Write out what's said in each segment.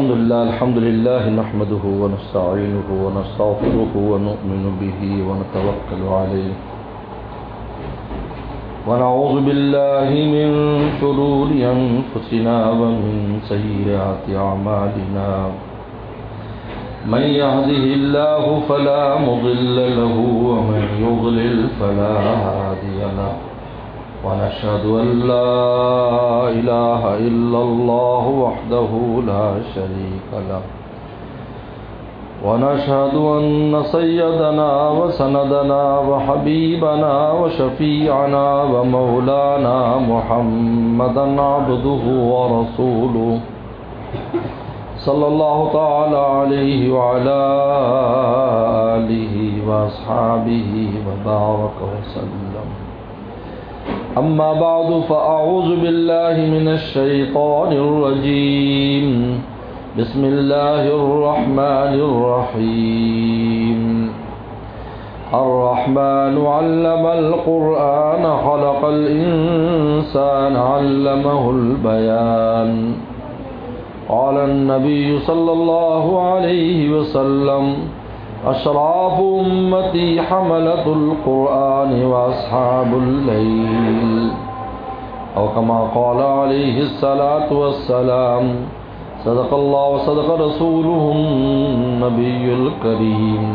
الحمد لله نحمده ونستعينه ونستغفره ونؤمن به ونتوكل عليه ونعوذ بالله من شرور أنفسنا ومن سيئات أعمالنا من يهده الله فلا مضل له ومن يضلل فلا هادي له ونشهد أن لا إله إلا الله وحده لا شريك له ونشهد أن سيدنا وسندنا وحبيبنا وشفيعنا ومولانا محمدا عبده ورسوله صلى الله تعالى عليه وعلى آله وأصحابه وبارك وسلم. أما بعد فأعوذ بالله من الشيطان الرجيم. بسم الله الرحمن الرحيم. الرحمن علم القرآن خلق الإنسان علمه البيان. قال النبي صلى الله عليه وسلم اشراف امتی حملة القرآن واصحاب الليل او كما قال عليه الصلاة والسلام. صدق الله وصدق رسوله النبي الكريم.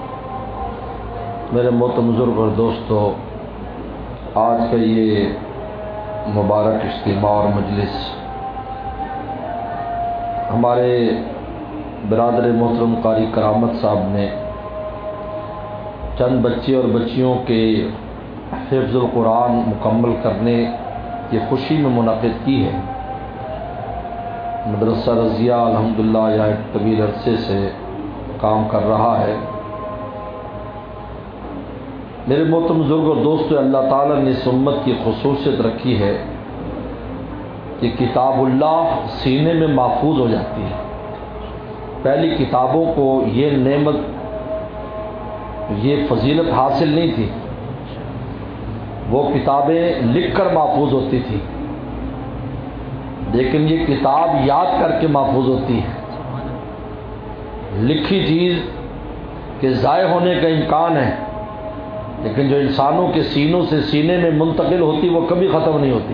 میرے محترم بزرگ اور دوستو، آج کا یہ مبارک اجتماع اور مجلس ہمارے برادر محترم قاری کرامت صاحب نے چند بچے اور بچیوں کے حفظ القرآن مکمل کرنے کی خوشی میں منعقد کی ہے. مدرسہ رضیہ الحمدللہ یہاں ایک طویل عرصے سے کام کر رہا ہے. میرے محترم بزرگ اور دوستو، اللہ تعالیٰ نے اس امت کی خصوصیت رکھی ہے کہ کتاب اللہ سینے میں محفوظ ہو جاتی ہے. پہلی کتابوں کو یہ نعمت، یہ فضیلت حاصل نہیں تھی. وہ کتابیں لکھ کر محفوظ ہوتی تھی، لیکن یہ کتاب یاد کر کے محفوظ ہوتی ہے. لکھی چیز کے ضائع ہونے کا امکان ہے، لیکن جو انسانوں کے سینوں سے سینے میں منتقل ہوتی وہ کبھی ختم نہیں ہوتی.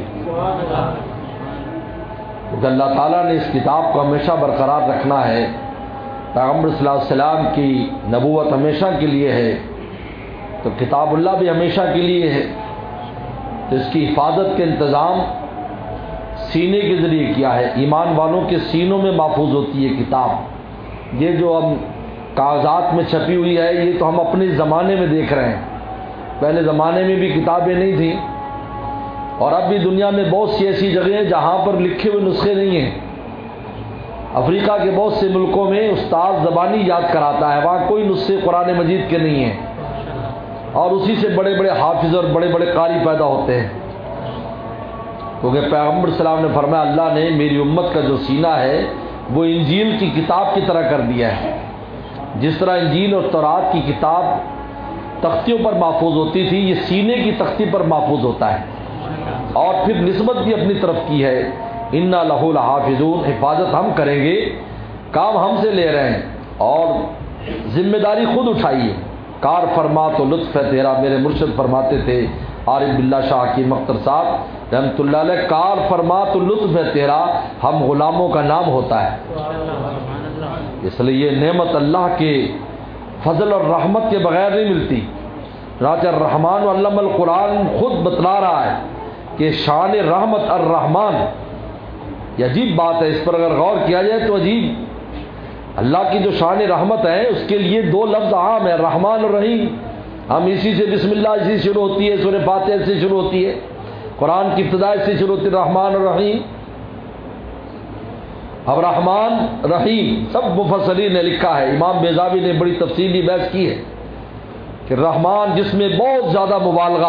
کیونکہ اللہ تعالیٰ نے اس کتاب کو ہمیشہ برقرار رکھنا ہے. پیغمبر صلی اللہ علیہ وسلم کی نبوت ہمیشہ کے لیے ہے، تو کتاب اللہ بھی ہمیشہ کے لیے ہے. تو اس کی حفاظت کے انتظام سینے کے ذریعے کیا ہے. ایمان والوں کے سینوں میں محفوظ ہوتی ہے کتاب. یہ جو ہم کاغذات میں چھپی ہوئی ہے، یہ تو ہم اپنے زمانے میں دیکھ رہے ہیں. پہلے زمانے میں بھی کتابیں نہیں تھیں، اور اب بھی دنیا میں بہت سی ایسی جگہیں ہیں جہاں پر لکھے ہوئے نسخے نہیں ہیں. افریقہ کے بہت سے ملکوں میں استاد زبانی یاد کراتا ہے، وہاں کوئی نسخے قرآن مجید کے نہیں ہیں، اور اسی سے بڑے بڑے حافظ اور بڑے بڑے قاری پیدا ہوتے ہیں. کیونکہ پیغمبر صلی اللہ علیہ وسلم نے فرمایا، اللہ نے میری امت کا جو سینہ ہے وہ انجیل کی کتاب کی طرح کر دیا ہے. جس طرح انجیل اور تورات کی کتاب تختیوں پر محفوظ ہوتی تھی، یہ سینے کی تختی پر محفوظ ہوتا ہے. اور پھر نسبت بھی اپنی طرف کی ہے، انا لہو لحافظون. حفاظت ہم کریں گے، کام ہم سے لے رہے ہیں، اور ذمہ داری خود اٹھائیے. کار فرما تو لطف ہے تیرا. میرے مرشد فرماتے تھے عارف باللہ شاہ حکیم اختر صاحب رحمۃ اللہ علیہ، کار فرما تو لطف ہے تیرا، ہم غلاموں کا نام ہوتا ہے. اس لیے یہ نعمت اللہ کے فضل اور رحمت کے بغیر نہیں ملتی. راجہ الرحمن علم القرآن خود بتلا رہا ہے کہ شان رحمت الرحمن، یہ عجیب بات ہے. اس پر اگر غور کیا جائے تو عجیب. اللہ کی جو شان رحمت ہے اس کے لیے دو لفظ عام ہیں، رحمان اور رحیم. ہم اسی سے بسم اللہ اسی سے شروع ہوتی ہے، سورہ فاتحہ سے شروع ہوتی ہے، قرآن کی ابتدا سے شروع ہوتی ہے، رحمان اور رحیم. اب رحمان رحیم سب مفسرین نے لکھا ہے. امام بیضاوی نے بڑی تفصیلی بحث کی ہے کہ رحمان جس میں بہت زیادہ مبالغہ،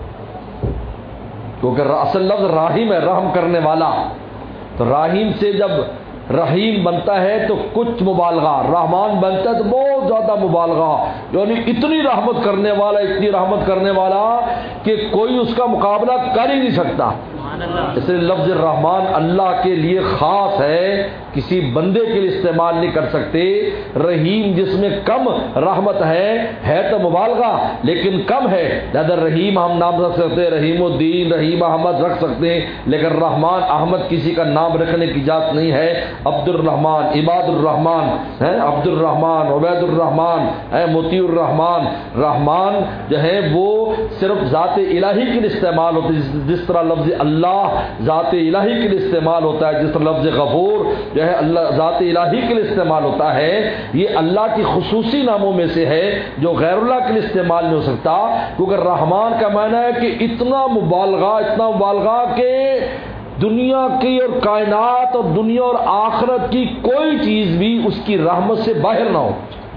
کیونکہ اصل لفظ راحم ہے، رحم کرنے والا. تو راحیم سے جب رحیم بنتا ہے تو کچھ مبالغہ، رحمان بنتا ہے تو بہت زیادہ مبالغہ، یعنی اتنی رحمت کرنے والا، اتنی رحمت کرنے والا کہ کوئی اس کا مقابلہ کر ہی نہیں سکتا. اس لیے لفظ رحمان اللہ کے لیے خاص ہے، کسی بندے کے لیے استعمال نہیں کر سکتے۔ رحیم جس میں کم رحمت ہے تو مبالغہ لیکن کم ہے، لہذا رحیم ہم نام رکھ سکتے ہیں، رحیم الدین، رحیم احمد رکھ سکتے ہیں، لیکن رحمان احمد کسی کا نام رکھنے کی اجازت نہیں ہے۔ عبد الرحمان، عباد الرحمان، عبد الرحمان، عبید الرحمان، مطیع الرحمان، رحمان جو ہے وہ صرف ذات الہی کے لیے استعمال ہوتا ہے، جس طرح لفظ اللہ ذات الہی کے لیے استعمال ہوتا ہے، جس طرح لفظ غفور جو ہے اللہ ذات الہی کے لیے استعمال ہوتا ہے۔ یہ اللہ کی خصوصی ناموں میں سے ہے جو غیر اللہ کے لیے استعمال نہیں ہو سکتا، کیونکہ رحمان کا معنی ہے کہ اتنا مبالغہ کہ دنیا کی اور کائنات اور دنیا اور آخرت کی کوئی چیز بھی اس کی رحمت سے باہر نہ ہو۔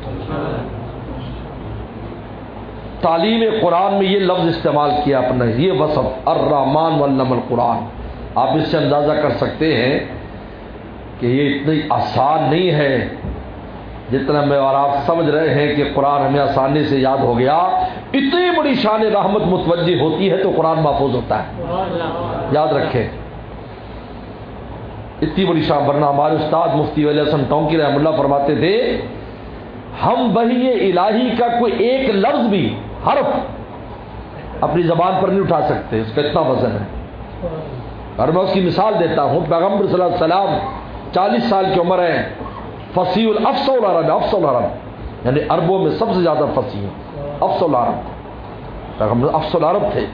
تعلیم قرآن میں یہ لفظ استعمال کیا اپنا، یہ وصف الرحمن علم القرآن۔ آپ اس سے اندازہ کر سکتے ہیں کہ یہ اتنی آسان نہیں ہے جتنا میں اور آپ سمجھ رہے ہیں کہ قرآن ہمیں آسانی سے یاد ہو گیا۔ اتنی بڑی شان رحمت متوجہ ہوتی ہے تو قرآن محفوظ ہوتا ہے، یاد رکھیں اتنی بڑی شان۔ ورنہ ہمارے استاد مفتی ولی حسن ٹونکی رحمہ اللہ فرماتے تھے ہم وحی الہی کا کوئی ایک لفظ بھی، حرف اپنی زبان پر نہیں اٹھا سکتے، اس کا اتنا وزن ہے۔ اور میں اس کی مثال دیتا ہوں، پیغمبر صلی اللہ علیہ وسلم 40 سال کی عمر ہے، فصیح الافصح العرب، افصح العرب یعنی عربوں میں سب سے زیادہ فصیح افصح العرب، پیغمبر افصح العرب تھے۔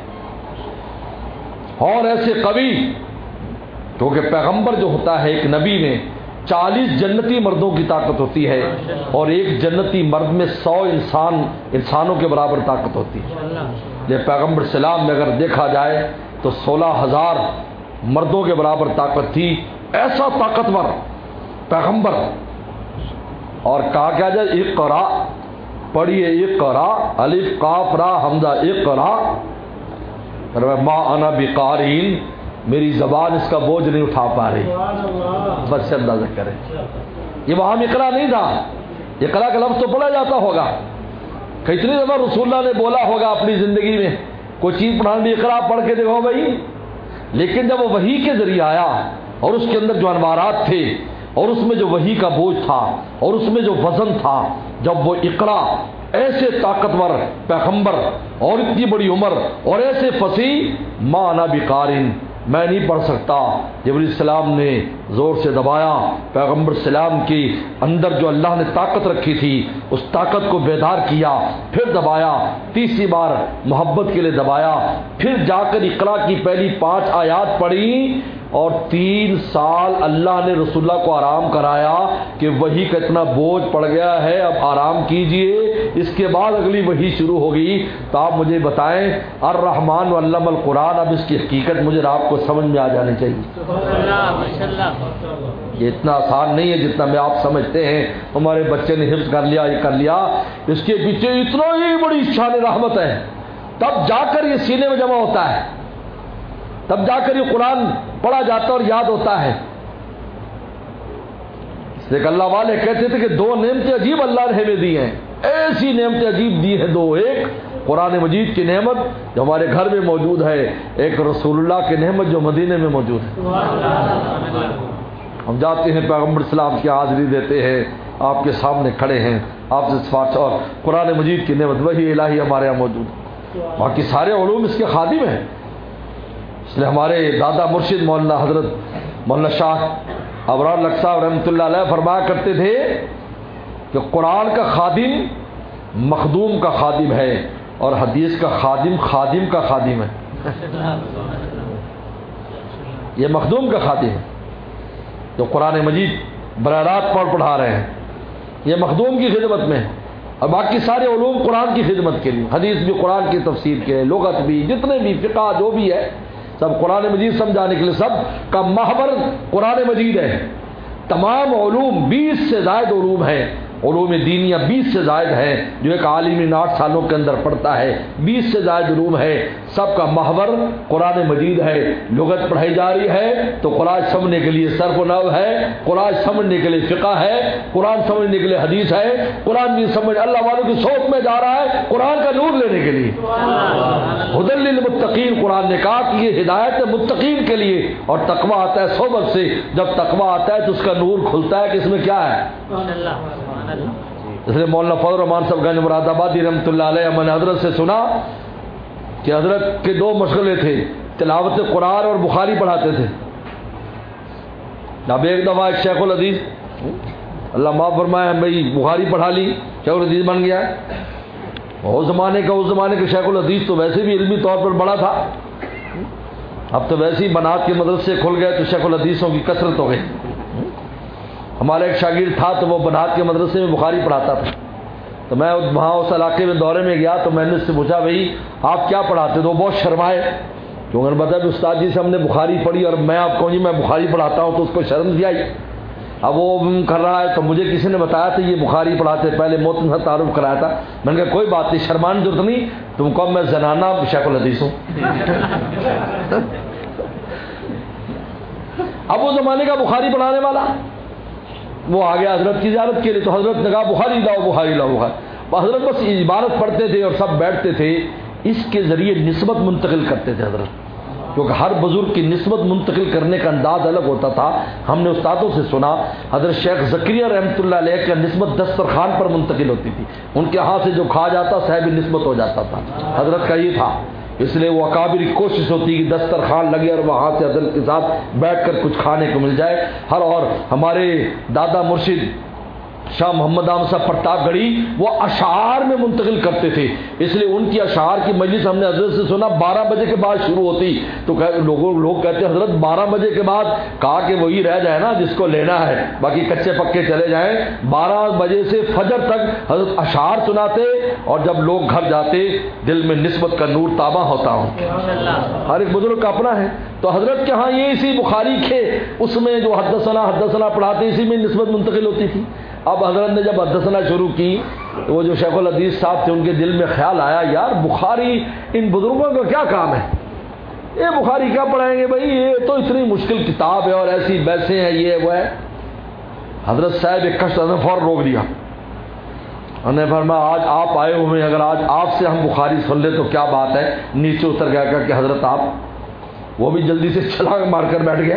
اور ایسے قوی، کیونکہ پیغمبر جو ہوتا ہے ایک نبی میں 40 جنتی مردوں کی طاقت ہوتی ہے اور ایک جنتی مرد میں 100 انسانوں کے برابر طاقت ہوتی ہے۔ یہ پیغمبر سلام میں اگر دیکھا جائے تو 16,000 مردوں کے برابر طاقت تھی، ایسا طاقتور پیغمبر۔ اور کہا کیا جائے اقرا، پڑھیے اقرا، الف قاف را حمزہ اقرا، ما انا بقارئ، میری زبان اس کا بوجھ نہیں اٹھا پا رہی، بس سے اندازہ کریں۔ یہ وہاں اقرا نہیں تھا، اقرا کا لفظ تو پڑھا جاتا ہوگا، کتنی دفعہ رسول اللہ نے بولا ہوگا اپنی زندگی میں کوئی چیز پڑھانے بھی اقرا پڑھ کے دیکھو بھائی، لیکن جب وہ وحی کے ذریعے آیا اور اس کے اندر جو انوارات تھے اور اس میں جو وحی کا بوجھ تھا اور اس میں جو وزن تھا، جب وہ اقرا ایسے طاقتور پیغمبر اور اتنی بڑی عمر اور ایسے فصیح، ما انا بقارئ، میں نہیں پڑھ سکتا، جبریل السلام نے زور سے دبایا، پیغمبر السلام کی اندر جو اللہ نے طاقت رکھی تھی اس طاقت کو بیدار کیا، پھر دبایا، تیسری بار محبت کے لیے دبایا، پھر جا کر اقرا کی پہلی 5 آیات پڑھی، اور 3 سال اللہ نے رسول اللہ کو آرام کرایا کہ وحی کا اتنا بوجھ پڑ گیا ہے، اب آرام کیجئے۔ اس کے بعد اگلی وحی شروع ہوگی۔ تو آپ مجھے بتائیں الرحمن علم القرآن، اب اس کی حقیقت مجھے آپ کو سمجھ میں آ جانی چاہیے۔ یہ اتنا آسان نہیں ہے جتنا میں آپ سمجھتے ہیں، ہمارے بچے نے حفظ کر لیا، یہ کر لیا، اس کے پیچھے اتنا ہی بڑی شان رحمت ہے، تب جا کر یہ سینے میں جمع ہوتا ہے، تب جا کر یہ قرآن پڑھا جاتا اور یاد ہوتا ہے۔ اس لیے کہ اللہ والے کہتے تھے کہ 2 نعمتیں عجیب اللہ نے ہمیں دی ہیں، ایسی نعمتیں عجیب دی ہیں 2، ایک قرآن مجید کی نعمت جو ہمارے گھر میں موجود ہے، ایک رسول اللہ کی نعمت جو مدینے میں موجود ہے۔ ہم جاتے ہیں پیغمبر اسلام کی حاضری دیتے ہیں، آپ کے سامنے کھڑے ہیں، آپ سے سفارش، اور قرآن مجید کی نعمت وہی الہی ہمارے یہاں موجود ہے، باقی سارے علوم اس کے خادم ہیں۔ اس لیے ہمارے دادا مرشد مولانا حضرت مولانا شاہ ابرار لکھ صاحب رحمۃ اللہ علیہ فرمایا کرتے تھے کہ قرآن کا خادم مخدوم کا خادم ہے اور حدیث کا خادم خادم کا خادم ہے۔ یہ مخدوم کا خادم ہے جو قرآن مجید براہ راست پڑھا رہے ہیں، یہ مخدوم کی خدمت میں، اور باقی سارے علوم قرآن کی خدمت کے لیے، حدیث بھی قرآن کی تفسیر کے، لغت بھی، جتنے بھی فقہ جو بھی ہے سب قرآن مجید سمجھانے کے لیے، سب کا محور قرآن مجید ہے۔ تمام علوم 20 سے زائد علوم ہیں علوم دینیہ 20 سے زائد ہیں جو ایک عالم 8 سالوں کے اندر پڑھتا ہے. 20 سے زائد علوم ہے, سب کا محور قرآن مجید ہے. لغت پڑھائی جا رہی ہے تو قرآن سمجھنے کے لیے صرف و نحو ہے, قرآن سمجھنے کے لیے فقہ ہے, قرآن سمجھنے کے لیے حدیث ہے, قرآن بھی سمجھ اللہ والوں کی صحبت میں جا رہا ہے قرآن کا نور لینے کے لیے. ہدی للمتقین, قرآن نے کہا کہ یہ ہدایت ہے متقین کے لیے, اور تقویٰ آتا ہے صحبت سے. جب تقویٰ آتا ہے تو اس کا نور کھلتا ہے کہ اس میں کیا ہے. اس لیے مولانا فضل الرحمان صاحب گنج مراد آبادی رحمۃ اللہ علیہ, میں نے حضرت سے سنا کہ حضرت کے 2 مشغلے تھے, تلاوت قرآن اور بخاری پڑھاتے تھے. اب ایک دفعہ ایک شیخ الحدیث, اللہ معاف فرمائے, بھائی بخاری پڑھا لی, شیخ الحدیث بن گیا. اس زمانے کا شیخ الحدیث تو ویسے بھی علمی طور پر بڑا تھا, اب تو ویسے ہی بنات کے مدرسے کھل گئے تو شیخ الحدیثوں کی کثرت ہو گئی. ہمارا ایک شاگرد تھا تو وہ بنات کے مدرسے میں بخاری پڑھاتا تھا. تو میں وہاں اس علاقے میں دورے میں گیا تو میں نے اس سے پوچھا بھائی آپ کیا پڑھاتے؟ تو وہ بہت شرمائے, کیونکہ نے بتایا کہ استاد جی سے ہم نے بخاری پڑھی اور میں آپ کہوں جی میں بخاری پڑھاتا ہوں, تو اس کو شرم سی آئی. اب وہ کر رہا ہے تو مجھے کسی نے بتایا تھا یہ بخاری پڑھاتے, پہلے موتن سے تعارف کرایا تھا. میں نے کہا کوئی بات نہیں, شرمان ضرورت نہیں, تم کو میں زنانہ شیخ الحدیث ہوں. اب وہ زمانے کا بخاری پڑھانے والا وہ آ گیا حضرت کی زیارت کے لیے, تو حضرت نے کہا بخاری لاؤ بخاری لاؤ بخاری. حضرت بس عبارت پڑھتے تھے اور سب بیٹھتے تھے, اس کے ذریعے نسبت منتقل کرتے تھے حضرت, کیونکہ ہر بزرگ کی نسبت منتقل کرنے کا انداز الگ ہوتا تھا. ہم نے استادوں سے سنا حضرت شیخ زکریا رحمۃ اللہ علیہ کا نسبت دسترخوان پر منتقل ہوتی تھی, ان کے ہاتھ سے جو کھا جاتا صاحب نسبت ہو جاتا تھا. حضرت کا یہ تھا, اس لیے وہ اکابر کی کوشش ہوتی کہ دسترخوان لگے اور وہاں سے حضرت کے ساتھ بیٹھ کر کچھ کھانے کو مل جائے. اور ہمارے دادا مرشد شاہ محمد احمد صاحب پرتاپ گڑھی وہ اشعار میں منتقل کرتے تھے, اس لیے ان کی اشعار کی مجلس ہم نے حضرت سے سنا 12 بجے کے بعد شروع ہوتی. تو لوگ کہتے ہیں حضرت 12 بجے کے بعد, کہا کہ وہی رہ جائے نا جس کو لینا ہے, باقی کچے پکے چلے جائیں. 12 بجے سے فجر تک حضرت اشعار سناتے, اور جب لوگ گھر جاتے دل میں نسبت کا نور تابع ہوتا ہوں. ہر ایک بزرگ کا اپنا ہے. تو حضرت کے ہاں یہ اسی بخاری کے اس میں جو حدثنا پڑھاتے اسی میں نسبت منتقل ہوتی تھی. اب حضرت نے جب حدثنا شروع کی تو وہ جو شیخ الحدیث صاحب تھے ان کے دل میں خیال آیا یار بخاری ان بزرگوں کا کیا کام ہے, یہ بخاری کیا پڑھائیں گے بھائی, یہ تو اتنی مشکل کتاب ہے اور ایسی بیسے ہیں یہ وہ ہے. حضرت صاحب ایک کشت فوراً روک دیا, انہوں نے فرمایا آج آپ آئے ہوئے ہیں, اگر آج آپ سے ہم بخاری سن لیں تو کیا بات ہے. نیچے اتر گیا کر کہ حضرت آپ, وہ بھی جلدی سے چھلانگ مار کر بیٹھ گیا.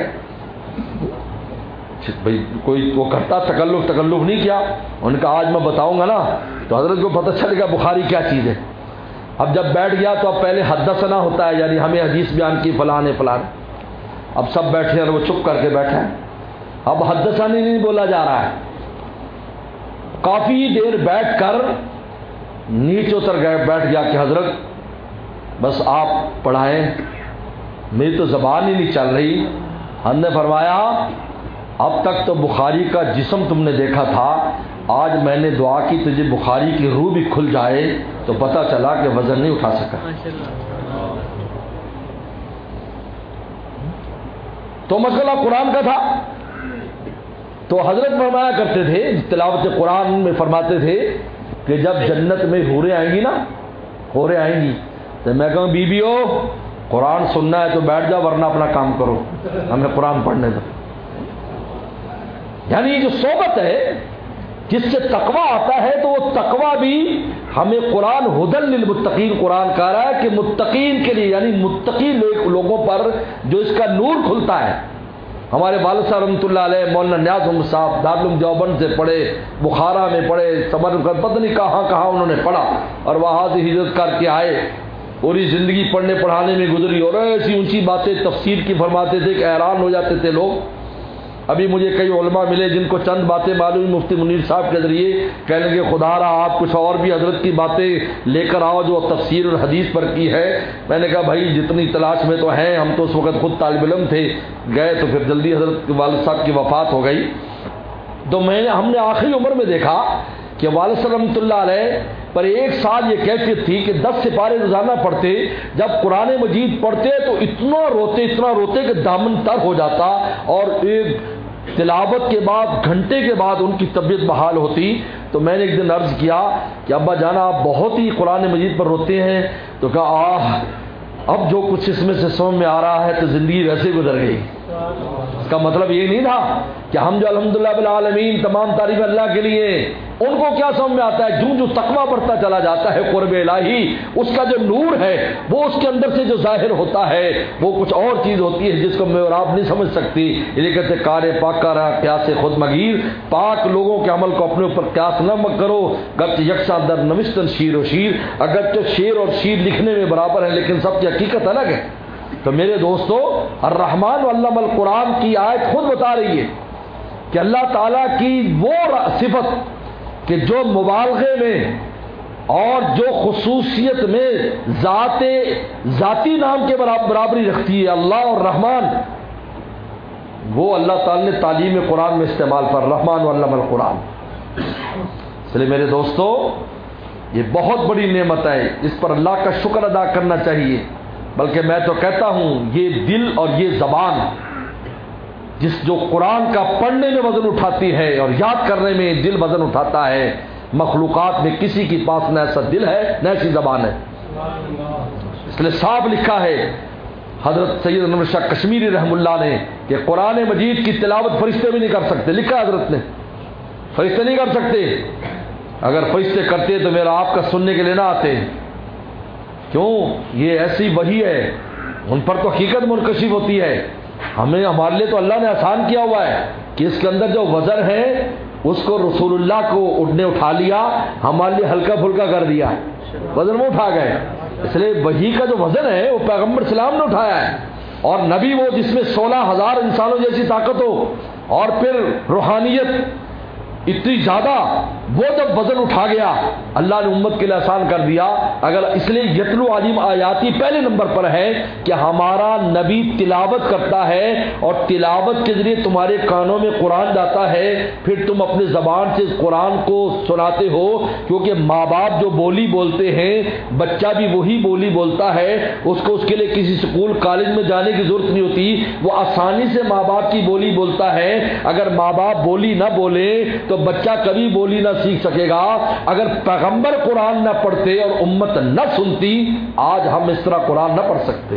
بھائی کوئی وہ کرتا تکلف نہیں کیا. ان کا آج میں بتاؤں گا نا تو حضرت کو پتہ چلے گا بخاری کیا چیز ہے. اب جب بیٹھ گیا تو اب پہلے حدثنا ہوتا ہے, یعنی ہمیں حدیث بیان کی فلاں. اب سب بیٹھے اور وہ چپ کر کے بیٹھے ہیں. اب حدثانی نہیں بولا جا رہا ہے. کافی دیر بیٹھ کر نیچے اتر گئے, بیٹھ گیا کہ حضرت بس آپ پڑھائیں, میری تو زبان ہی نہیں چل رہی. ہم نے فرمایا اب تک تو بخاری کا جسم تم نے دیکھا تھا, آج میں نے دعا کی تجھے بخاری کی روح بھی کھل جائے تو پتہ چلا کہ وزن نہیں اٹھا سکا. تو مسئلہ قرآن کا تھا. تو حضرت فرمایا کرتے تھے تلاوت قرآن میں فرماتے تھے کہ جب جنت میں حوریں آئیں گی نا, حوریں آئیں گی تو میں کہوں بیویو قرآن سننا ہے تو بیٹھ جاؤ ورنہ اپنا کام کرو, ہمیں قرآن پڑھنے دو. یعنی جو صحبت ہے جس سے تقویٰ آتا ہے تو وہ تقویٰ بھی ہمیں قرآن ہدی للمتقین قرآن کہہ رہا ہے کہ متقین کے لیے, یعنی متقی لوگوں پر جو اس کا نور کھلتا ہے. ہمارے والد صاحب رحمۃ اللہ علیہ مولانا نیاز احمد صاحب دارالعلوم دیوبند سے پڑھے, بخارا میں پڑھے, سمرقند پتہ نہیں کہاں انہوں نے پڑھا, اور وہاں سے ہجرت کر کے آئے. پوری زندگی پڑھنے پڑھانے میں گزری اور ایسی اونچی باتیں تفسیر کی فرماتے تھے کہ حیران ہو جاتے تھے لوگ. ابھی مجھے کئی علماء ملے جن کو چند باتیں معلوم, مفتی منیر صاحب کے ذریعے کہنے لگے خدا را آپ کچھ اور بھی حضرت کی باتیں لے کر آؤ جو تفسیر اور حدیث پر کی ہے. میں نے کہا بھائی جتنی تلاش میں تو ہیں, ہم تو اس وقت خود طالب علم تھے, گئے تو پھر جلدی حضرت کے والد صاحب کی وفات ہو گئی. تو ہم نے آخری عمر میں دیکھا کہ والد صاحب رحمۃ اللہ علیہ پر ایک سال یہ کیفیت تھی کہ 10 سپارے روزانہ پڑھتے. جب قرآن مجید پڑھتے تو اتنا روتے کہ دامن تر ہو جاتا, اور ایک تلاوت کے بعد گھنٹے کے بعد ان کی طبیعت بحال ہوتی تو میں نے ایک دن عرض کیا کہ ابا جانا آپ بہت ہی قرآن مجید پر روتے ہیں، تو کہا اب جو کچھ اس میں سے سمجھ میں آ رہا ہے تو زندگی ویسے گزر گئی۔ اس کا مطلب یہ نہیں تھا کہ ہم جو الحمدللہ بالعالمین تمام تعریف اللہ کے لیے، ان کو کیا سمجھ میں آتا ہے؟ جو تقویٰ بڑھتا چلا جاتا ہے قرب الہی، اس کا جو نور ہے وہ اس کے اندر سے جو ظاہر ہوتا ہے وہ کچھ اور چیز ہوتی ہے جس کو میں اور آپ نہیں سمجھ سکتی۔ یہ کہتے کار پاک کا رہا قیاس خود مگیر، پاک لوگوں کے عمل کو اپنے اوپر قیاس نہ کرو، گرچہ یکساں در نوشتن شیر و شیر، اگرچہ شیر اور شیر لکھنے میں برابر ہیں لیکن سب کی حقیقت الگ ہے۔ تو میرے دوستو، الرحمن علم القرآن کی آیت خود بتا رہی ہے کہ اللہ تعالیٰ کی وہ صفت کہ جو مبالغے میں اور جو خصوصیت میں ذاتی نام کے برابری رکھتی ہے اللہ اور رحمان، وہ اللہ تعالیٰ نے تعلیم قرآن میں استعمال پر رحمان علم القرآن۔ اس لیے میرے دوستو، یہ بہت بڑی نعمت ہے، اس پر اللہ کا شکر ادا کرنا چاہیے۔ بلکہ میں تو کہتا ہوں یہ دل اور یہ زبان جو قرآن کا پڑھنے میں وزن اٹھاتی ہے اور یاد کرنے میں دل وزن اٹھاتا ہے، مخلوقات میں کسی کے پاس نہ ایسا دل ہے نہ ایسی زبان ہے۔ اس لیے صاحب لکھا ہے حضرت سید انور شاہ کشمیری رحم اللہ نے کہ قرآن مجید کی تلاوت فرشتے بھی نہیں کر سکتے، لکھا حضرت نے، فرشتے نہیں کر سکتے۔ اگر فرشتے کرتے تو میرا آپ کا سننے کے لیے نہ آتے، کیوں؟ یہ ایسی وحی ہے، ان پر تو حقیقت منکشف ہوتی ہے۔ ہمارے لیے تو اللہ نے آسان کیا ہوا ہے کہ اس کے اندر جو وزن ہے اس کو رسول اللہ کو نے اٹھا لیا، ہمارے لیے ہلکا پھلکا کر دیا، وزن وہ اٹھا گئے۔ اس لیے وحی کا جو وزن ہے وہ پیغمبر اسلام نے اٹھایا ہے، اور نبی وہ جس میں 16,000 انسانوں جیسی طاقت ہو، اور پھر روحانیت اتنی زیادہ، وہ جب وزن اٹھا گیا اللہ نے امت کے لیے آسان کر دیا۔ اگر اس لیے یتلو عظیم آیاتی پہلے نمبر پر ہے کہ ہمارا نبی تلاوت کرتا ہے، اور تلاوت کے ذریعے تمہارے کانوں میں قرآن جاتا ہے، پھر تم اپنی زبان سے قرآن کو سناتے ہو، کیونکہ ماں باپ جو بولی بولتے ہیں بچہ بھی وہی بولی بولتا ہے، اس کو اس کے لیے کسی اسکول کالج میں جانے کی ضرورت نہیں ہوتی، وہ آسانی سے ماں باپ کی بولی بولتا ہے۔ اگر ماں باپ بولی نہ بولے تو بچہ کبھی بولی نہ سیکھ سکے گا۔ اگر پیغمبر قرآن نہ پڑھتے اور امت نہ سنتی، آج ہم اس طرح قرآن نہ پڑھ سکتے۔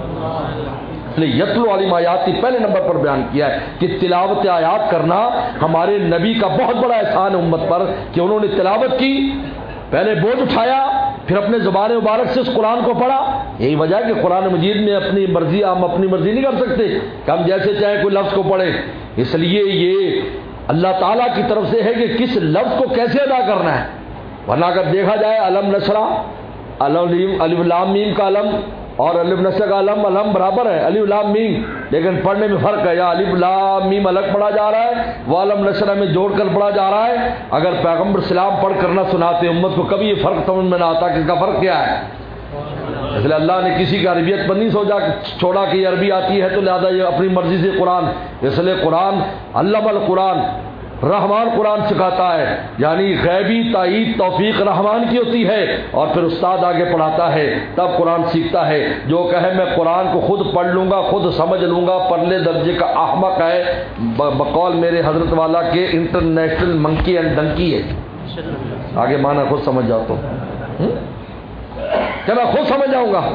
اس لیے یتلو علیہم آیاتی پہلے نمبر پر بیان کیا ہے کہ تلاوت آیات کرنا ہمارے نبی کا بہت بڑا احسان ہے امت پر، کہ انہوں نے تلاوت کی، پہلے بوجھ اٹھایا، پھر اپنے زبان مبارک سے اس قرآن کو پڑھا۔ یہی وجہ ہے کہ قرآن مجید میں اپنی مرضی، ہم اپنی مرضی نہیں کر سکتے کہ ہم جیسے چاہیں کوئی لفظ کو پڑھیں۔ اس لیے یہ اللہ تعالیٰ کی طرف سے ہے کہ کس لفظ کو کیسے ادا کرنا ہے، ورنہ اگر دیکھا جائے علم نشرح، الف لام میم کا علم اور الف نشرح کا علم برابر ہے، الف لام میم، لیکن پڑھنے میں فرق ہے، یا الف لام میم الگ پڑھا جا رہا ہے، وہ علم نشرح میں جوڑ کر پڑھا جا رہا ہے۔ اگر پیغمبر سلام پڑھ کر نہ سناتے امت کو کبھی یہ فرق سمجھ میں نہ آتا کہ اس کا فرق کیا ہے۔ اس لیے اللہ نے کسی کا عربیت پر نہیں سوچا چھوڑا کہ یہ عربی آتی ہے تو لہذا یہ اپنی مرضی سے قرآن، اس لیے قرآن علم القرآن، رحمان قرآن سکھاتا ہے، یعنی غیبی تائید توفیق رحمان کی ہوتی ہے، اور پھر استاد آگے پڑھاتا ہے تب قرآن سیکھتا ہے۔ جو کہے میں قرآن کو خود پڑھ لوں گا، خود سمجھ لوں گا، پرلے درجے کا احمق ہے، بقول میرے حضرت والا کے انٹرنیشنل منکی اینڈ ڈنکی ہے۔ آگے مانا خود سمجھ جاتا ہوں کہ میں خود سمجھ جاؤں گا۔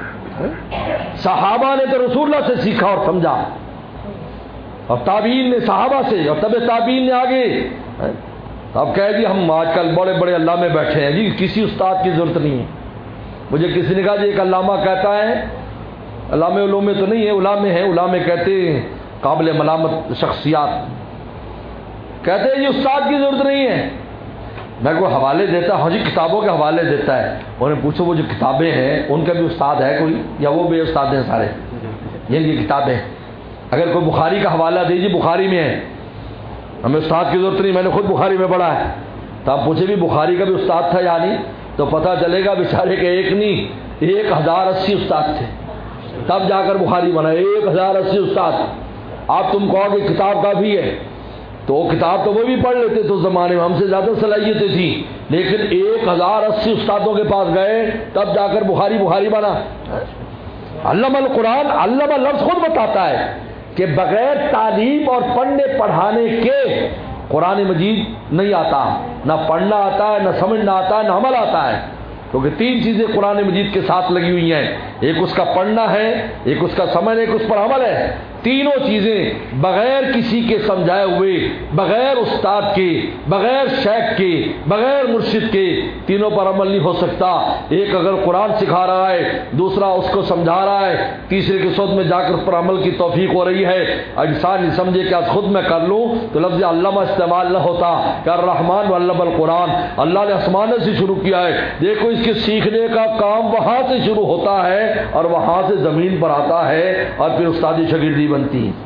صحابہ نے تو رسول اللہ سے سیکھا اور سمجھا، اور تابعین نے صحابہ سے، اور تب تابعین نے آگے۔ اب کہہ دیا ہم آج کل بڑے بڑے علامہ میں بیٹھے ہیں، جی کسی استاد کی ضرورت نہیں ہے۔ مجھے کسی نے کہا جی ایک علامہ کہتا ہے، علامہ علوم میں تو نہیں ہے، علامہ ہیں، علامہ کہتے ہیں قابل ملامت شخصیات، کہتے ہیں جی استاد کی ضرورت نہیں ہے۔ میں کوئی حوالے دیتا، ہاں جی کتابوں کے حوالے دیتا ہے، انہیں پوچھو وہ جو کتابیں ہیں ان کا بھی استاد ہے کوئی، یا وہ بے استاد ہیں سارے؟ یہ کتابیں، اگر کوئی بخاری کا حوالہ دیجیے بخاری میں ہے، ہمیں استاد کی ضرورت نہیں، میں نے خود بخاری میں پڑھا ہے، تو آپ پوچھے بھی بخاری کا بھی استاد تھا یا نہیں، تو پتہ چلے گا بیچارے کے ایک نہیں 1080 استاد تھے، تب جا کر بخاری بنا۔ 1080 استاد، آپ تم کہو کہ کتاب کا بھی ہے، تو وہ کتاب تو وہ بھی پڑھ لیتے تھے اس زمانے میں، ہم سے زیادہ صلاحیتیں تھیں، لیکن 1080 استادوں کے پاس گئے تب جا کر بخاری بنا۔ علم القرآن، علم لفظ خود بتاتا ہے کہ بغیر تعلیم اور پڑھنے پڑھانے کے قرآن مجید نہیں آتا، نہ پڑھنا آتا ہے، نہ سمجھنا آتا ہے، نہ عمل آتا ہے، کیونکہ تین چیزیں قرآن مجید کے ساتھ لگی ہوئی ہیں، ایک اس کا پڑھنا ہے، ایک اس کا سمجھ، ایک اس پر عمل ہے۔ تینوں چیزیں بغیر کسی کے سمجھائے ہوئے، بغیر استاد کے، بغیر شیخ کے، بغیر مرشد کے، تینوں پر عمل نہیں ہو سکتا۔ ایک اگر قرآن سکھا رہا ہے، دوسرا اس کو سمجھا رہا ہے، تیسرے کی صحبت میں جا کر اس پر عمل کی توفیق ہو رہی ہے، انسان نہیں سمجھے کہ آج خود میں کر لوں تو لفظ علامہ استعمال نہ ہوتا کہ الرحمن علم القرآن، اللہ نے آسمان سے شروع کیا ہے۔ دیکھو اس کے سیکھنے کا کام وہاں سے شروع ہوتا ہے اور وہاں سے زمین پر آتا ہے اور پھر استادی شاگردی بنتی ہے۔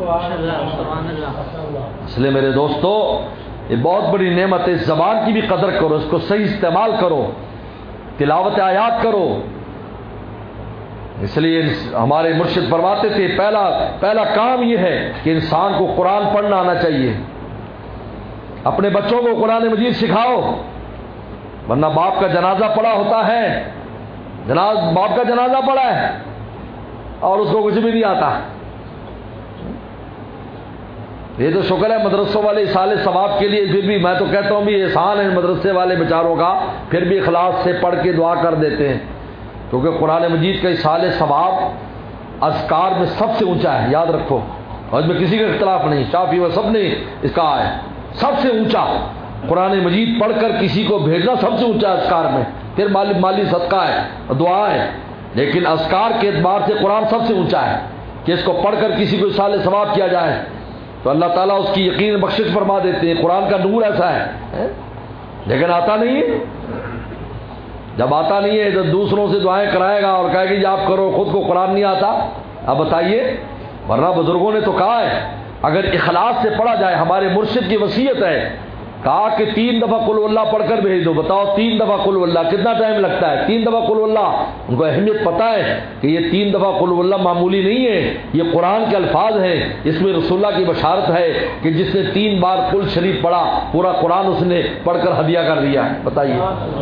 اس لیے میرے دوستو، یہ بہت بڑی نعمت ہے، اس زبان کی بھی قدر کرو، اس کو صحیح استعمال کرو، تلاوت آیات کرو۔ اس لیے ہمارے مرشد فرماتے تھے پہلا کام یہ ہے کہ انسان کو قرآن پڑھنا آنا چاہیے، اپنے بچوں کو قرآن مجید سکھاؤ، ورنہ باپ کا جنازہ پڑا ہوتا ہے، باپ کا جنازہ پڑا ہے اور اس کو کچھ بھی نہیں آتا۔ یہ تو شکر ہے مدرسوں والے اصالے ثواب کے لیے، پھر بھی میں تو کہتا ہوں بھی احسان ہے مدرسے والے بیچاروں کا، پھر بھی اخلاص سے پڑھ کے دعا کر دیتے ہیں، کیونکہ قرآن مجید کا اصالے ثواب اذکار میں سب سے اونچا ہے، یاد رکھو، اور اس میں کسی کا اختلاف نہیں، شافعی و سب نے اس کا ہے، سب سے اونچا قرآن مجید پڑھ کر کسی کو بھیجنا سب سے اونچا اذکار میں، پھر مالی صدقہ ہے، دعا ہے، لیکن اذکار کے اعتبار سے قرآن سب سے اونچا ہے کہ اس کو پڑھ کر کسی کو اصالے ثواب کیا جائے تو اللہ تعالیٰ اس کی یقین بخشش فرما دیتے ہیں۔ قرآن کا نور ایسا ہے، لیکن آتا نہیں ہے۔ جب آتا نہیں ہے تو دوسروں سے دعائیں کرائے گا اور کہے گا جی آپ کرو، خود کو قرآن نہیں آتا، اب بتائیے۔ ورنہ بزرگوں نے تو کہا ہے اگر اخلاص سے پڑھا جائے، ہمارے مرشد کی وصیت ہے، کہا کہ 3 دفعہ قل اللہ پڑھ کر بھیج دو۔ بتاؤ 3 دفعہ قل اللہ کتنا ٹائم لگتا ہے؟ 3 دفعہ قل اللہ، ان کو اہمیت پتہ ہے کہ یہ 3 دفعہ قل اللہ معمولی نہیں ہے، یہ قرآن کے الفاظ ہیں، اس میں رسول اللہ کی بشارت ہے کہ جس نے 3 بار قل شریف پڑھا پورا قرآن اس نے پڑھ کر ہدیہ کر دیا ہے۔ بتائیے،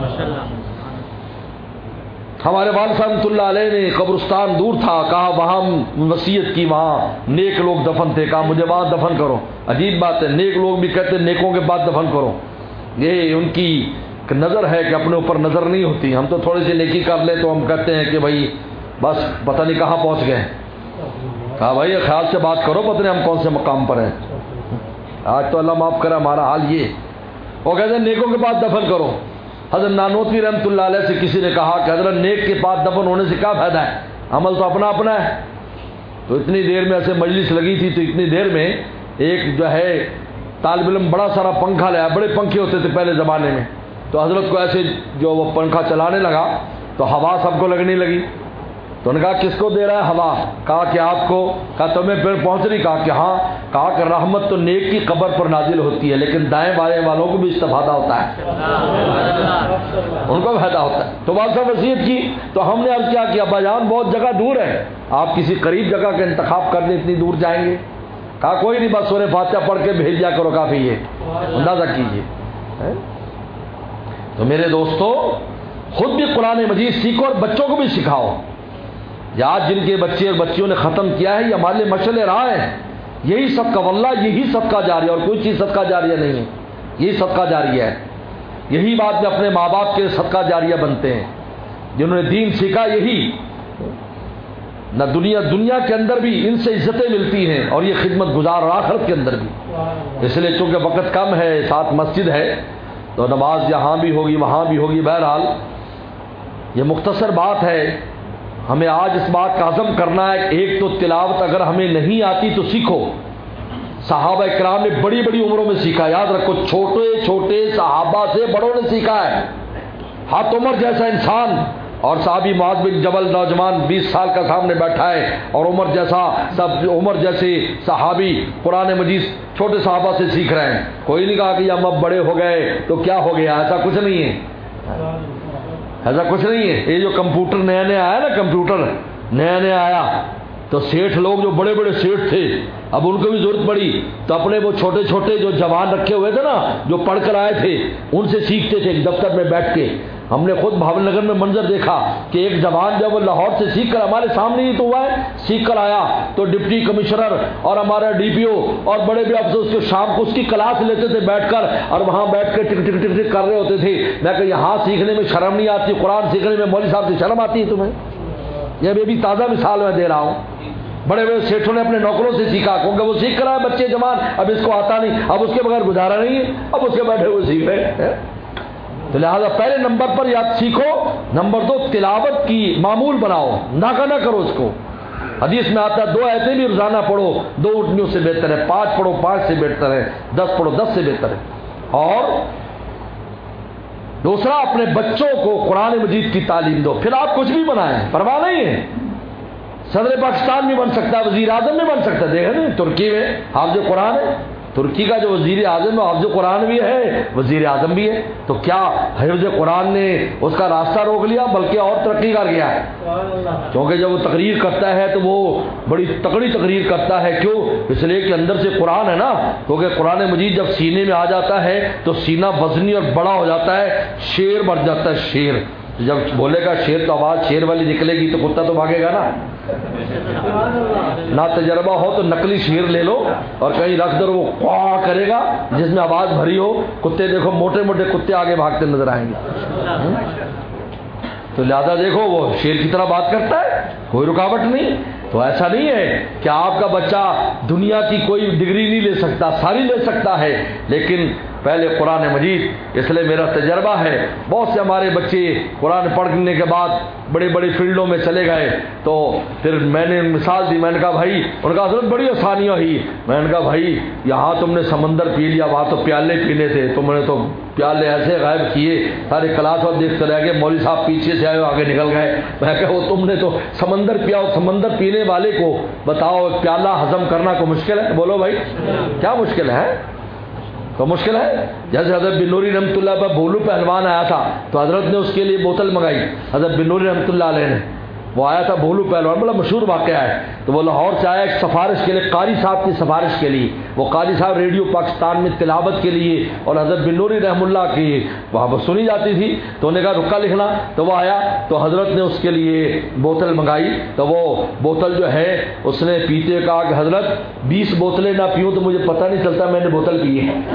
ہمارے والد صاحب رحمۃ اللہ علیہ نے قبرستان دور تھا، کہا وہاں وصیت کی، وہاں نیک لوگ دفن تھے، کہا مجھے وہاں دفن کرو۔ عجیب بات ہے، نیک لوگ بھی کہتے ہیں نیکوں کے بعد دفن کرو، یہ ان کی نظر ہے کہ اپنے اوپر نظر نہیں ہوتی۔ ہم تو تھوڑی سی نیکی کر لیں تو ہم کہتے ہیں کہ بھائی بس پتہ نہیں کہاں پہنچ گئے۔ کہا بھائی خیال سے بات کرو، پتہ نہیں ہم کون سے مقام پر ہیں۔ آج تو اللہ معاف کرے ہمارا حال یہ، وہ کہتے ہیں نیکوں کے بعد دفن کرو۔ حضرت نانوتوی رحمۃ اللہ علیہ سے کسی نے کہا کہ حضرت نیک کے بعد دفن ہونے سے کیا فائدہ ہے، عمل تو اپنا اپنا ہے۔ تو اتنی دیر میں ایسے مجلس لگی تھی تو اتنی دیر میں ایک جو ہے طالب علم بڑا سارا پنکھا لایا، بڑے پنکھے ہوتے تھے پہلے زمانے میں، تو حضرت کو ایسے جو وہ پنکھا چلانے لگا تو ہوا سب کو لگنے لگی، تو انہوں نے کہا کس کو دے رہا ہے ہوا؟ کہا کہ آپ کو۔ کہا تمہیں پھر پہنچ رہی؟ کہا کہ ہاں۔ کہا کہ رحمت تو نیک کی قبر پر نازل ہوتی ہے لیکن دائیں بائیں والوں کو بھی استفادہ ہوتا ہے، ان کو فائدہ ہوتا ہے۔ تو بات صاحب وصیت کی تو ہم نے عرض کیا کہ ابا جان بہت جگہ دور ہے، آپ کسی قریب جگہ کا انتخاب کر دیں، اتنی دور جائیں گے؟ کہا کوئی نہیں، بس سورہ فاتحہ پڑھ کے بھیج دیا کرو، کافی ہے، اندازہ کیجیے۔ تو میرے دوستو، خود بھی قرآن مجید سیکھو اور بچوں کو بھی سکھاؤ۔ آج جن کے بچے اور بچیوں نے ختم کیا ہے، یہ ہمارے مشعل راہ ہے، یہی صدقہ، واللہ یہی صدقہ جاریہ، اور کوئی چیز صدقہ جاریہ نہیں ہے، یہی صدقہ جاریہ ہے۔ یہی بات میں اپنے ماں باپ کے صدقہ جاریہ بنتے ہیں، جنہوں نے دین سیکھا، یہی نہ دنیا کے اندر بھی ان سے عزتیں ملتی ہیں اور یہ خدمت گزار اور آخرت کے اندر بھی۔ اس لیے چونکہ وقت کم ہے، ساتھ مسجد ہے تو نماز یہاں بھی ہوگی وہاں بھی ہوگی۔ بہرحال یہ مختصر بات ہے، ہمیں آج اس بات کا عزم کرنا ہے کہ ایک تو تلاوت اگر ہمیں نہیں آتی تو سیکھو۔ صحابہ کرام نے بڑی بڑی عمروں میں سیکھا، یاد رکھو، چھوٹے چھوٹے صحابہ سے بڑوں نے سیکھا ہے۔ ہاتھ عمر جیسا انسان اور صحابی معاذ بن جبل نوجوان 20 سال کا سامنے بیٹھا ہے، اور عمر جیسے صحابی قرآن مجید چھوٹے صحابہ سے سیکھ رہے ہیں۔ کوئی نہیں کہا کہ ہم اب بڑے ہو گئے تو کیا ہو گیا، ایسا کچھ نہیں ہے، ایسا کچھ نہیں ہے۔ یہ جو کمپیوٹر نیا نیا آیا نا، کمپیوٹر نیا نیا آیا تو سیٹھ لوگ جو بڑے بڑے سیٹھ تھے اب ان کو بھی ضرورت پڑی تو اپنے وہ چھوٹے چھوٹے جو جوان رکھے ہوئے تھے نا جو پڑھ کر آئے تھے ان سے سیکھتے تھے دفتر میں بیٹھ کے. ہم نے خود بھاون نگر میں منظر دیکھا کہ ایک جوان جب وہ لاہور سے سیکھ کر ہمارے سامنے ہی تو ہوا ہے سیکھ کر آیا تو ڈپٹی کمشنر اور ہمارا ڈی پی او اور بڑے بڑے افسر اس کے شام کو اس کی کلاس لیتے تھے بیٹھ کر اور وہاں بیٹھ کے ٹک ٹک ٹک ٹک کر رہے ہوتے تھے. میں کہ یہاں سیکھنے میں شرم نہیں آتی, قرآن سیکھنے میں مولوی صاحب سے شرم آتی ہے تمہیں؟ یہ بھی تازہ مثال میں دے رہا ہوں. بڑے بڑے سیٹھوں نے اپنے نوکروں سے سیکھا کیونکہ وہ سیکھ کر آئے بچے جوان, اب اس کو آتا نہیں, اب اس کے بغیر گزارا نہیں ہے, اب اس کے بیٹھے ہوئے سیکھ رہے ہیں. تو لہٰذا پہلے نمبر پر یاد سیکھو, نمبر 2 تلاوت کی معمول بناؤ, ناکا نہ کرو اس کو. حدیث میں آتا ہے 2 آیتیں بھی روزانہ پڑھو 2 اٹھنیوں سے بہتر ہے, 5 پڑھو 5 سے بہتر ہے, 10 پڑھو 10 سے بہتر ہے. اور دوسرا اپنے بچوں کو قرآن مجید کی تعلیم دو. پھر آپ کچھ بھی بنائیں پرواہ نہیں ہے, صدر پاکستان بھی بن سکتا ہے, وزیر اعظم بھی بن سکتا ہے. دیکھیں نا ترکی میں حافظ قرآن ہے, ترکی کا جو وزیر اعظم ہے حافظ قرآن بھی ہے وزیر اعظم بھی ہے. تو کیا حفظ قرآن نے اس کا راستہ روک لیا, بلکہ اور ترقی کر گیا ہے. کیونکہ جب وہ تقریر کرتا ہے تو وہ بڑی تکڑی تقریر کرتا ہے. کیوں؟ اس لیے کہ اندر سے قرآن ہے نا, کیونکہ قرآن مجید جب سینے میں آ جاتا ہے تو سینہ وزنی اور بڑا ہو جاتا ہے, شیر بڑھ جاتا ہے. شیر جب بولے گا شیر تو آواز شیر والی نکلے گی تو کتا تو بھاگے گا نا. نہ تجربہ ہو تو نقلی شیر لے لو اور کہیں رکھ دو, وہ قوا کرے گا جس میں آواز بھری ہو. کتے دیکھو موٹے موٹے کتے آگے بھاگتے نظر آئیں گے. تو لہذا دیکھو وہ شیر کی طرح بات کرتا ہے, کوئی رکاوٹ نہیں. تو ایسا نہیں ہے کہ آپ کا بچہ دنیا کی کوئی ڈگری نہیں لے سکتا, ساری لے سکتا ہے, لیکن پہلے قرآن مجید. اس لیے میرا تجربہ ہے, بہت سے ہمارے بچے قرآن پڑھنے کے بعد بڑی بڑی فیلڈوں میں چلے گئے. تو پھر میں نے مثال دی, میں نے کہا بھائی, ان کا حضرت بڑی آسانیاں ہوئی. میں نے کہا بھائی یہاں تم نے سمندر پی لیا, وہاں تو پیالے پینے تھے, تم نے تو پیالے ایسے غائب کیے, سارے کلاس اور دیکھتے رہ گئے, مولوی صاحب پیچھے سے آئے آگے نکل گئے. میں کہا وہ تم نے تو سمندر پیا, اور سمندر پینے والے کو بتاؤ پیالہ ہضم کرنا کو مشکل ہے؟ بولو بھائی کیا مشکل ہے؟ تو مشکل ہے. جیسے حضرت بن نوری رحمۃ اللہ پر بھولو پہلوان آیا تھا تو حضرت نے اس کے لیے بوتل منگائی. حضرت بن نوری رحمۃ اللہ علیہ نے, وہ آیا تھا بھولو پہلوان, بڑا مشہور واقعہ ہے. تو وہ لاہور سے آیا ایک سفارش کے لیے, قاری صاحب کی سفارش کے لیے. وہ قاری صاحب ریڈیو پاکستان میں تلاوت کے لیے اور حضرت بن نوری رحمۃ اللہ کی وہاں پر سنی جاتی تھی. تو انہوں نے کہا رکا لکھنا. تو وہ آیا تو حضرت نے اس کے لیے بوتل منگائی. تو وہ بوتل جو ہے اس نے پیتے کہا کہ حضرت 20 بوتلیں نہ پیوں تو مجھے پتہ نہیں چلتا میں نے بوتل پی ہے.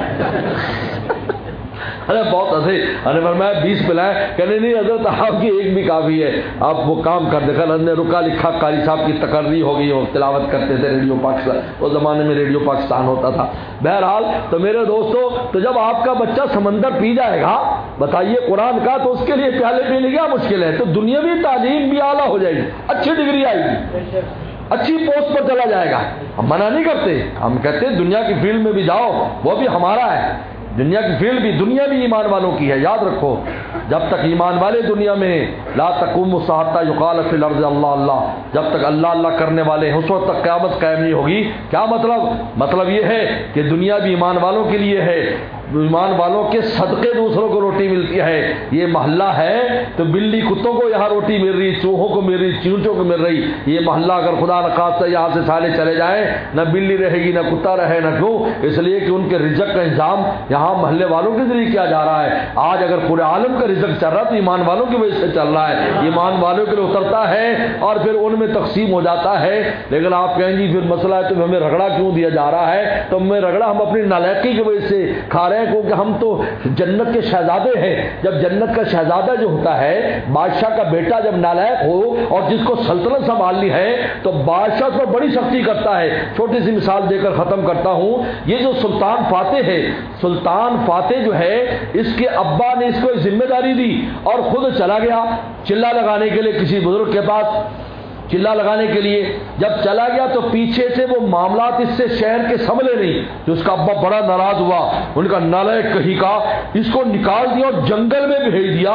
ارے بہت ہنسے. ارے میں 20 پلائے, کہنے نہیں حضرت آپ کی ایک بھی کافی ہے, آپ وہ کام کر دے. نے رکا لکھا, قاری صاحب کی تقرری ہو گئی, وہ تلاوت کرتے تھے ریڈیو پاکستان, اس زمانے میں ریڈیو پاکستان ہوتا تھا. بہرحال تو میرے دوستو, تو جب آپ کا بچہ سمندر پی جائے گا بتائیے قرآن کا, تو اس کے لیے پیالے پینے کیا مشکل ہے؟ تو دنیاوی تعلیم بھی اعلیٰ ہو جائے گی, اچھی ڈگری آئے گی, اچھی پوسٹ پر چلا جائے گا. ہم منع نہیں کرتے, ہم کہتے ہیں دنیا کی فیلڈ میں بھی جاؤ, وہ بھی ہمارا ہے. دنیا کی فیلڈ بھی, دنیا بھی ایمان والوں کی ہے. یاد رکھو جب تک ایمان والے دنیا میں لا تقوم الساعة یقال فی الارض اللہ اللہ, جب تک اللہ اللہ کرنے والے ہیں اس وقت تک قیامت قائم نہیں ہوگی. کیا مطلب؟ مطلب یہ ہے کہ دنیا بھی ایمان والوں کے لیے ہے, ایمان والوں کے صدقے دوسروں کو روٹی ملتی ہے. یہ محلہ ہے تو بلی کتوں کو یہاں روٹی مل رہی, چوہوں کو مل رہی, چیونٹوں کو مل رہی. یہ محلہ اگر خدا نخواستہ یہاں سے سالے چلے جائیں, نہ بلی رہے گی نہ کتا رہے, نہ کیوں؟ اس لیے کہ ان کے رزق کا انتظام یہاں محلے والوں کے ذریعے کیا جا رہا ہے. آج اگر پورے عالم کا رزق چل رہا ہے تو ایمان والوں کی وجہ سے چل رہا ہے. ایمان والوں کے لیے اترتا ہے اور پھر ان میں تقسیم ہو جاتا ہے. لیکن آپ کہیں گی پھر مسئلہ ہے تو ہمیں رگڑا کیوں دیا جا رہا ہے؟ تو ہمیں رگڑا ہم اپنی نالائقی کی وجہ سے کھا رہے ہیں, کیونکہ ہم تو جنت کے شہزادے ہیں. جب جنت کا شہزادہ جو ہوتا ہے, بادشاہ کا بیٹا جب نالائق ہو اور جس کو سلطنت سنبھالنی ہے تو بادشاہ اس پر بڑی سختی کرتا ہے. چھوٹی سی مثال دے کر ختم کرتا ہوں. یہ جو سلطان فاتح ہے, سلطان فاتح جو ہے اس کے ابا نے اس کو ذمہ داری دی اور خود چلا گیا چلا لگانے کے لیے کسی بزرگ کے پاس, چلا لگانے کے لیے. جب چلا گیا تو پیچھے سے وہ معاملات اس سے شہر کے سنبھلے نہیں. جو اس کا ابا بڑا ناراض ہوا, ان کا نالائق کہیں کا, اس کو نکال دیا اور جنگل میں بھیج دیا.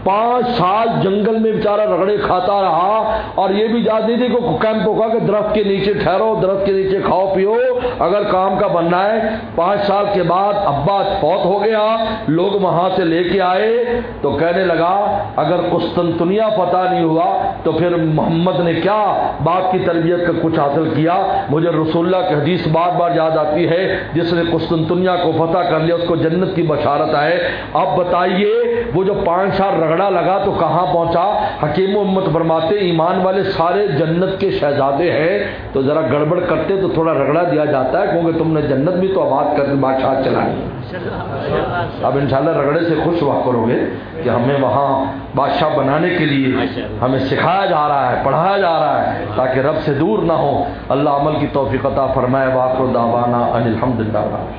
5 سال جنگل میں بیچارہ رگڑے کھاتا رہا. اور یہ بھی یاد نہیں تھی کہ کیمپ ہوگا کہ درخت کے نیچے ٹھہرو, درخت کے نیچے کھاؤ پیو اگر کام کا بننا ہے. 5 سال کے بعد ابا فوت ہو گیا. لوگ وہاں سے لے کے آئے تو کہنے لگا اگر قسطنطنیہ فتح نہیں ہوا تو پھر محمد نے کیا باپ کی تربیت کا کچھ حاصل کیا؟ مجھے رسول اللہ کی حدیث بار بار یاد آتی ہے، جس نے قسطنطنیہ کو فتح کر لیا اس کو جنت کی بشارت ہے۔ اب بتائیے وہ جو 5 سال رگڑا لگا تو کہاں پہنچا؟ حکیم امت فرماتے ایمان والے سارے جنت کے شہزادے ہیں، تو ذرا گڑبڑ کرتے تو تھوڑا رگڑا دیا جاتا ہے، کیونکہ تم نے جنت بھی تو آباد کر کے بادشاہ چلائی۔ اب انشاءاللہ رگڑے سے خوش ہوا کرو گے کہ ہمیں وہاں بادشاہ بنانے کے لیے ہمیں سکھایا جا رہا ہے، پڑھایا جا رہا ہے، تاکہ رب سے دور نہ ہو۔ اللہ عمل کی توفیق عطا فرمائے۔ وآخر دعوانا ان الحمدللہ۔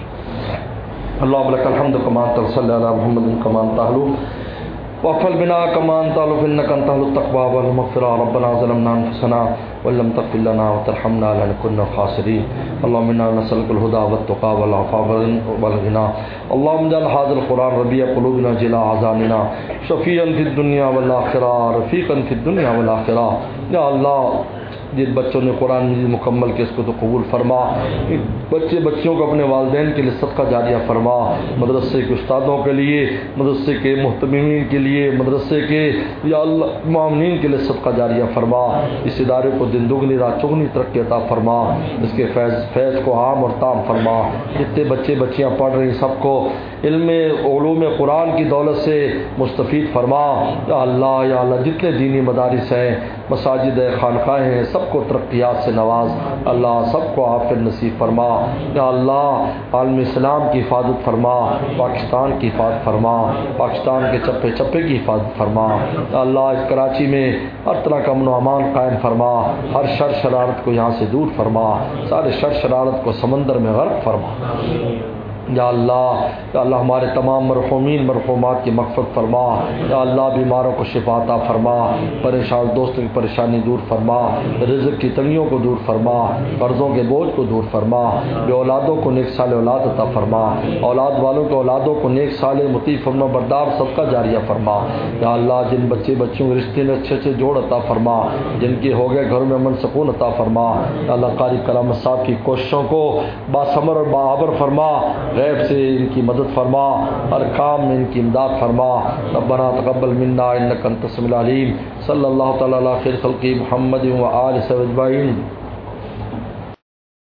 اللهم لك الحمد كما صلی علی محمد كما تعلو وافل بنا كما تعلو انك انت اهل التقوى والمغفرة۔ ربنا ظلمنا انفسنا وان لم تغفر لنا وترحمنا لنكن من الخاسرين۔ اللهم انا نسألك الهدى والتقى والعفاف والغنى۔ اللهم اجعل هذا القرآن ربيع قلوبنا جلاء احزاننا شفيعا في الدنيا والآخرة رفيقا في الدنيا والآخرة۔ یا اللہ جن بچوں نے قرآن مجید مکمل کیا اس کو تو قبول فرما، بچوں کو اپنے والدین کے لیے صدقہ جاریہ فرما، مدرسے کے استادوں کے لیے، مدرسے کے محتمین کے لیے، مدرسے کے یا اللہ معاونین کے لیے صدقہ جاریہ فرما۔ اس ادارے کو دن دگنی رات چگنی ترقی عطا فرما، اس کے فیض کو عام اور تام فرما۔ جتنے بچے بچیاں پڑھ رہی سب کو علم علوم قرآن کی دولت سے مستفید فرما۔ یا اللہ جتنے دینی مدارس ہیں، مساجد خانقاہیں ہیں، سب کو ترقیات سے نواز۔ اللہ سب کو عافیت نصیب فرما۔ یا اللہ عالم اسلام کی حفاظت فرما، پاکستان کی حفاظت فرما، پاکستان کے چپے چپے کی حفاظت فرما۔ یا اللہ اس کراچی میں ہر طرح کا امن و امان قائم فرما، ہر شر شرارت کو یہاں سے دور فرما، سارے شر شرارت کو سمندر میں غرق فرما۔ یا اللہ ہمارے تمام مرحومین مرحومات کی مغفرت فرما۔ یا اللہ بیماروں کو شفا عطا فرما، پریشان دوستوں کی پریشانی دور فرما، رزق کی تنگیوں کو دور فرما، قرضوں کے بوجھ کو دور فرما، بے اولادوں کو نیک صالح اولاد عطا فرما، اولاد والوں کے اولادوں کو نیک صالح مطیع فرما بردار صدقہ جاریہ فرما۔ یا اللہ جن بچے بچوں کے رشتے میں اچھے اچھے جوڑ عطا فرما، جن کے ہو گئے گھروں میں امن سکون عطا فرما۔ یا اللہ قاری کرامت صاحب کی کوششوں کو باثمر اور باعبر فرما، غیب سے ان کی مدد فرما، ہر کام میں ان کی امداد فرما۔ ربنا تقبل منا انک انت السمیع العلیم۔ صلی اللہ تعالی علی خیر خلقہ محمد و آلہ اجمعین۔